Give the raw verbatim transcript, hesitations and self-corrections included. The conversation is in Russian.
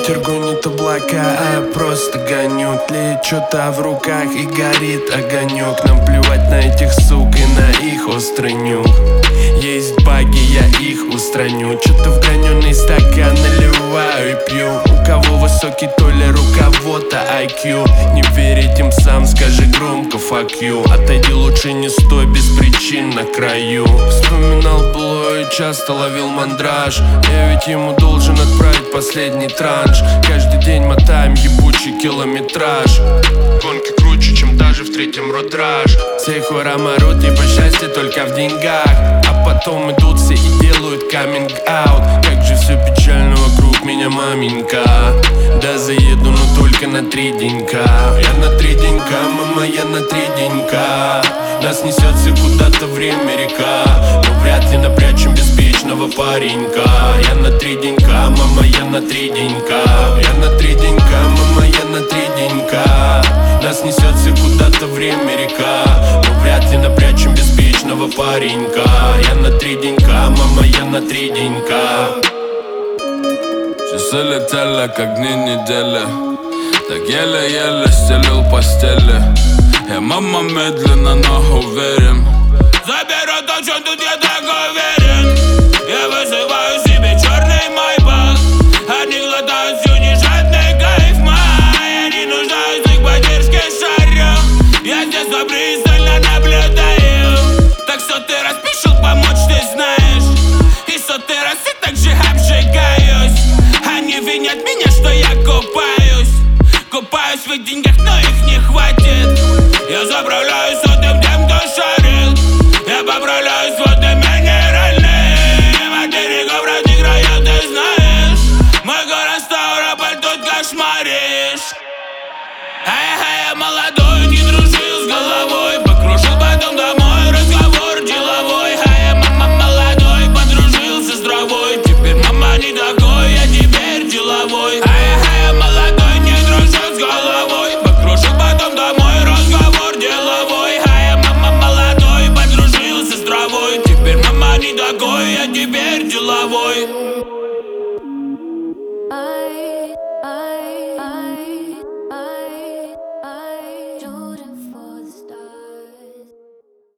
Ветер гонит облака, а я просто гоню. Тлеет что-то в руках и горит огонек. Нам плевать на этих сук и на их острый нюх. Есть баги, я их устраню. Что-то в граненый стакан наливаю и пью. У кого высокий толер, у кого-то ай кью. Не верить им сам, скажи громко fuck you. Отойди лучше, не стой без причин на краю. Вспоминал былое, часто ловил мандраж. Я ведь ему должен отправить последний транш. Каждый день мотаем ебучий километраж. Гонки круче, чем даже в третьем родраж. Все хора марут, типа счастье только в деньгах. А потом идут все и делают каминг аут. Как же все печально вокруг меня, маменька. Да заеду, но только на три денька. Я на три денька, мама, я на три денька. Нас несется куда-то время река. Но вряд ли напрячем беспечного паренька. Я на три денька, мама, я на три денька. Я на три денька, мама, я на три денька. Нас несется куда-то время река. Но вряд ли напрячем беспечного паренька. Я на три денька, мама, я на три денька. Часы летели, как дни недели. Так еле-еле стелил постели. И мама медленно, но уверен. Заберу то, что тут я так уверен. Я вызываю себе черный майбах. Они глотают слюни, жадный кайф май. Они нуждаются в поддержке, шарю. Я здесь пристально наблюдаю. Так что ты распишил помочь, ты знаешь. И сотый раз и так же обжигаюсь. Они винят меня, что я купаюсь. Купаюсь в их деньгах, но их не хватит. Я заправляюсь сотым тем, кто шарит. Я поправляюсь водным минеральным. От берегов разных краев ты знаешь. Мой город Ставрополь, тут кошмаришь. Эй, я молодой, не дружил с головой. Покружил потом домой, разговор деловой. Эй, мама молодой, подружился с травой. Теперь мама не такой, я теперь деловой. Эй, я молодой, не дружил с головой. Покружил потом домой, разговор деловой. Эй, мама молодой, подружился с травой. Теперь мама не такой, я теперь деловой.